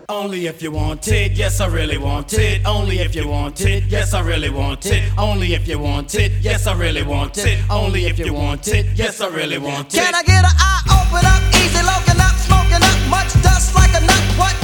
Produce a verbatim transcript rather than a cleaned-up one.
Only if you want it, yes I really want it. Only if you want it, yes I really want it. Only if you want it, yes I really want it. Only if you want it, yes I really want it. Can I get an eye open up, easy looking up, smoking up, much dust like a nut? What?